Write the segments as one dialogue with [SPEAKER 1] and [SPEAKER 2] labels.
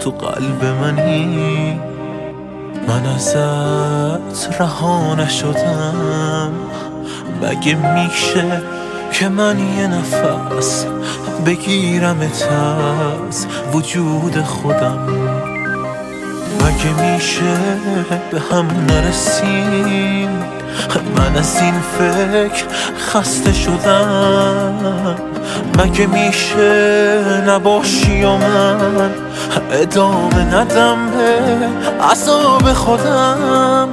[SPEAKER 1] تو قلب منی، من ازت رها نشدم. مگه میشه که من یه نفس بگیرمت از وجود خودم؟ مگه میشه به هم نرسیم؟ من از این فکر خسته شدم. مگه میشه نباشی و من ادامه ندم به عذاب خودم؟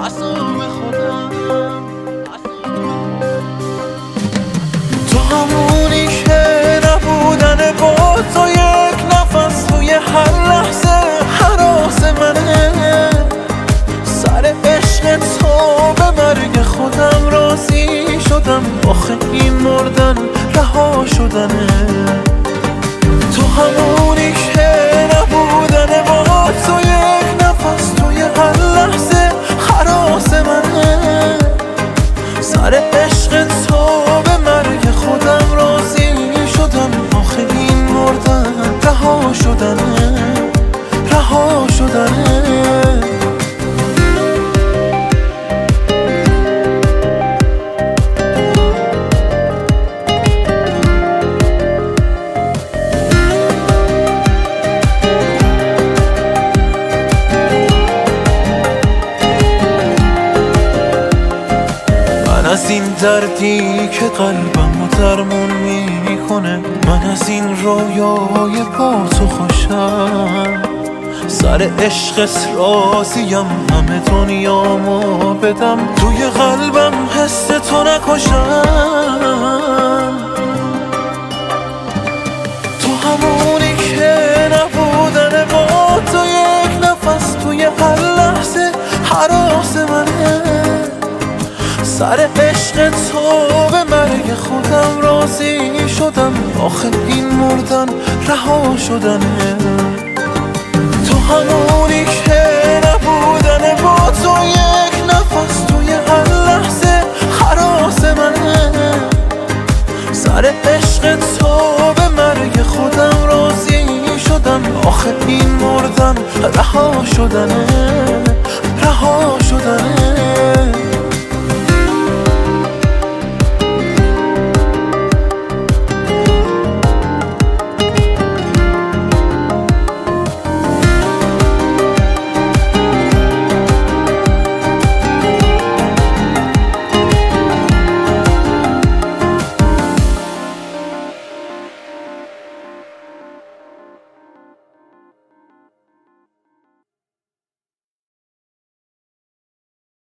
[SPEAKER 1] تو همونی که نبودن با تو یک نفس توی هر لحظه هراس منه. سر عشق تو به مرگ خودم راضی شدم. آخه این مردن رها شدنه. تو همونی که نبودن با تو یک نفس توی هر لحظه هراس منه. سر عشق تو به مرگ خودم راضی شدم. آخه این مردن رها شدنه، رها شدنه. از این دردی که قلبمو درمون میکنه، من از این رویای با تو خوشم. سر عشقت راضیم همه دنیامو بدم، توی قلبم حس تو نکشم. تو همونی که نبودن با تو یک نفس توی هر لحظه هراس منه. سر عشق تو به مرگ خودم راضی شدم. آخه این مردن رها شدنه. تو همونی که نبودن با تو یک نفس توی هر لحظه هراس منه. سر عشق تو به مرگ خودم راضی شدم. آخه این مردن رها شدنه، رها شدنه.